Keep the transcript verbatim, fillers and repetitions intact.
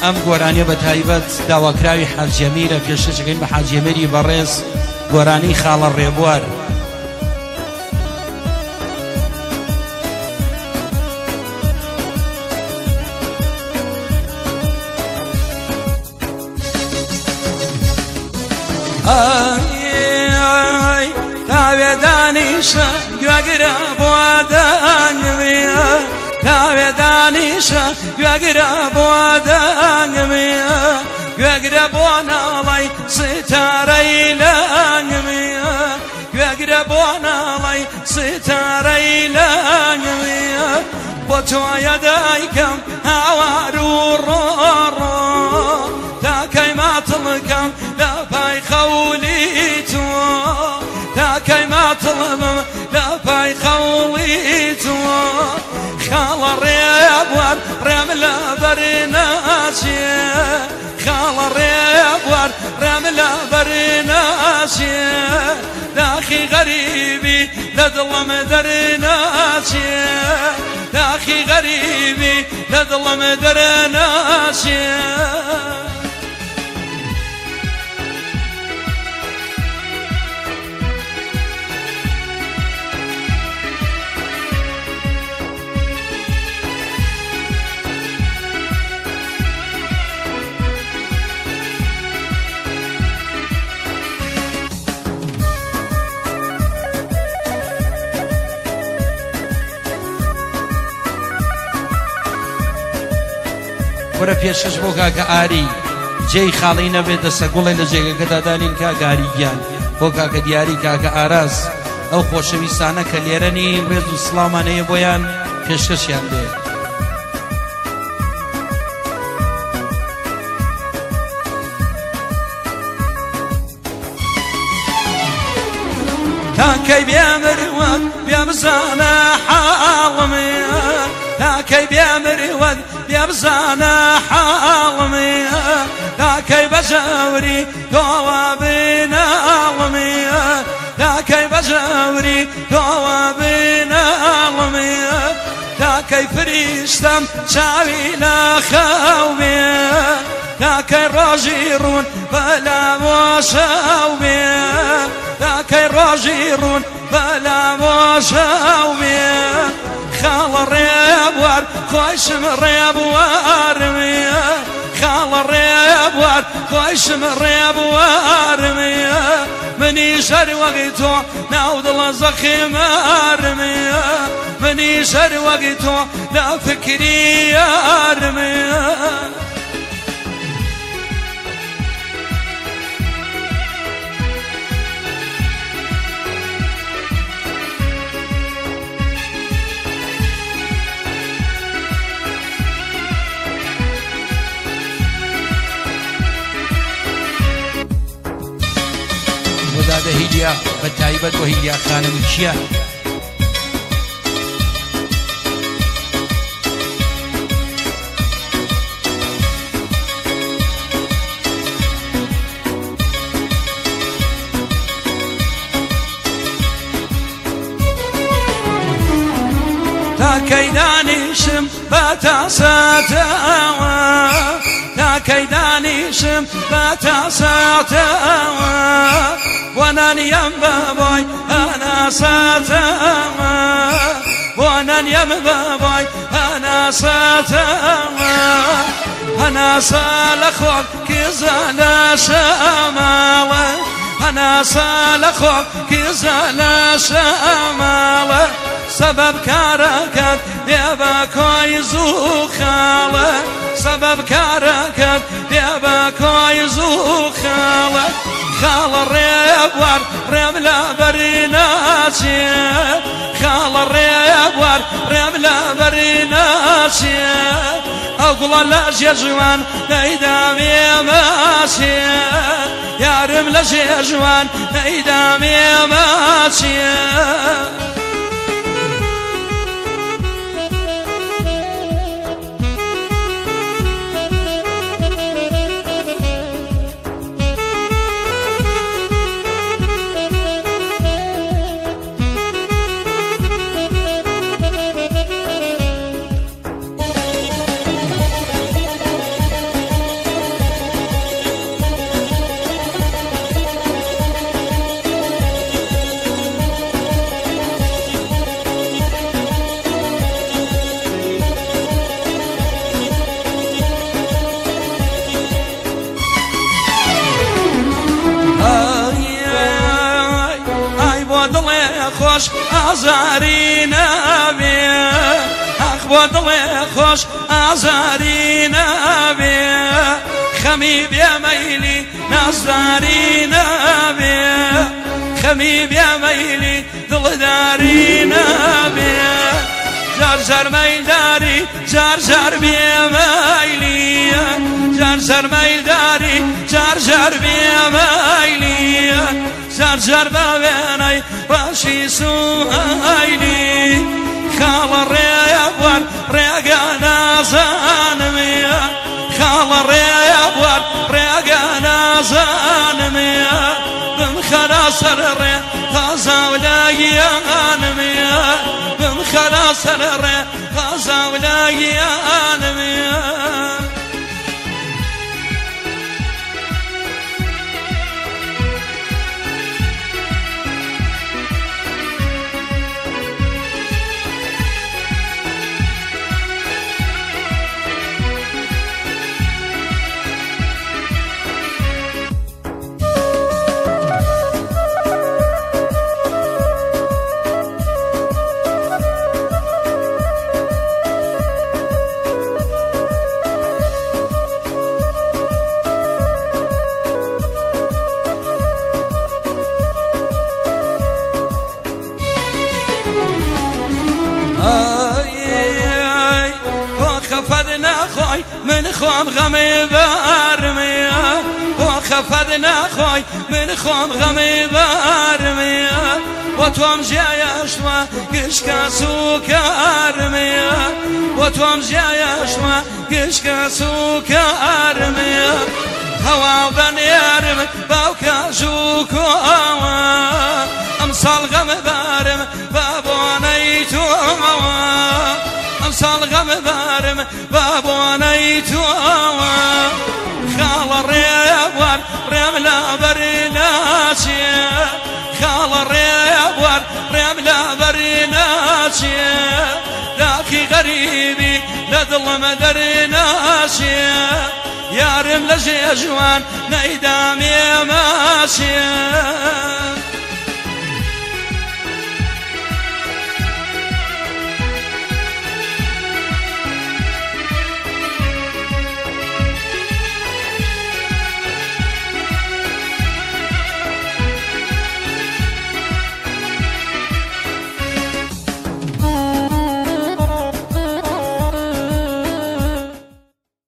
ئەم گۆرانیە بە تایبەت داواکراوی حاجەمیرە پێشکەین بە حاجەمیری بەڕێز گۆرانی خاڵە ڕێبوار ئای تاوێ دانیشە گوێگرە بۆ دەنگمە تاوێ دانیشە گوێگرە بۆ دەنگمە گوێگرە بۆ ناڵی ستارەی لەنگمە گوێگرە بۆ ناڵی ستارەی لەنگمە بۆ تۆیە دایکەم هاوار و ڕۆڕۆ تاکەی ماتڵکەم لە پای خەولی تۆ تاکەی ماتڵمم لە پای خەوڵی تۆ خاڵە ڕێبوار ڕێم لە بەری ناچێ خاڵە ڕێبوار ڕێم لە بەری ناچێ داخی غەریبی لە دڵم دەرناچێ داخی غەریبی لە دڵم دەرناچێ وەرە پێشکەش بۆ کاکە ئاری جێی خاڵی نەبێت دەسە گوڵی لە جێگەکەدا دانین کاکە ئاریگیان بۆ کاکە دیاری کاکە ئاراز ئەو خۆشەویستانە کە لێرەنی ڕێز و سڵامانەیە بۆیان پێشکەشیان دێ تاکەی بێمروەت بێبزانە حاڵمێ تاکەی بێمروەت بێبزانە حاڵمێ تاکەی بەجەوری تۆوە بناڵمێ تاکەی بەجەوری تۆوە بناڵمێ تاکەی فریشتەم چاوی نەخەوێ تاکەی ڕۆژی ڕوون بەلا مۆشەوێ تاکەی ڕۆژی ڕوون بەلا مۆشەوێ خاڵە ڕێبوار خۆشم ڕێبوارمێ خاڵە ڕێبوار خۆشم ڕێبوارمێ منی شەر وەگی تۆ ناو دڵە زەخیمارمێ منی شەر وەگی تۆ لە فکری یارمێ دادە هیلیا بە تایبەت بۆ هیلیا خانم چییە تاکەی دانیشم بە تاسەتەوە تاکەی دانیشم بە تاسەتەوە بۆنانیم بەبۆی هەناسەتەوە بۆنانیم بەبۆی هەناسەتەوە هەناسە لە خۆک کیزە لە شەماڵە هەناسە لە خۆک کیزە لە شەماڵە سبب کارەکەت دێ بە کۆی زوو خاڵە سبب کارەکەت دێ بە کۆی زوو خاڵە خاڵە ڕێبوار ڕێم لە بەری ناچێ خاڵە ڕێبوار ڕێم لە بەری ناچێ ئەو گوڵە لە ژێژوان نەیدامێ ماچێ یارم لە ژێژوان نەیدامێ ماچێ خوش ئازاری نابێ ئەخ بۆ دڵێ خۆش ئازاری نابێ خەمی بێمەیلی نازداری نابێ خەمی بێمەیلی دڵداری نابێ جار جار مەیلداری جار جار بێمەیلی جار جار مەیلداری جار جار بێمەیلی جار جار بە وێنەی باشی سوهەیلی خاڵە ڕێیە بوار ڕێگە نازانمێ خاڵە ڕێیە بوار ڕێگە نازانمێ بم خەرا سەر ڕێ تازە و لایەنمێ بم خەرا سەر ڕێ تازە و لایەنمێ من خوام غەمێ بارمێ بۆ خەفەت ناخۆی من خوام غەمێ بارمێ بۆ تۆم ژیایەشوە گشکە سووکارمێ بۆ تۆم ژیایەشوە گشکە سووکارمێ هەوا بەنێرم باوکە ژووکۆوە ئەمساڵ غەمە بارم بە بۆنەی تۆوە ئەمساڵ غەمە بارم بە بۆنەی تۆوە خاڵە ڕێیە بوار ڕێم لە بەری ناچێ خاڵە ڕێیە بوار ڕێم لە بەری ناچێ داکی غەریبی لە دڵمە دەری ناچێ یارم لە ژێ ژوان نەیدامێ ماچێ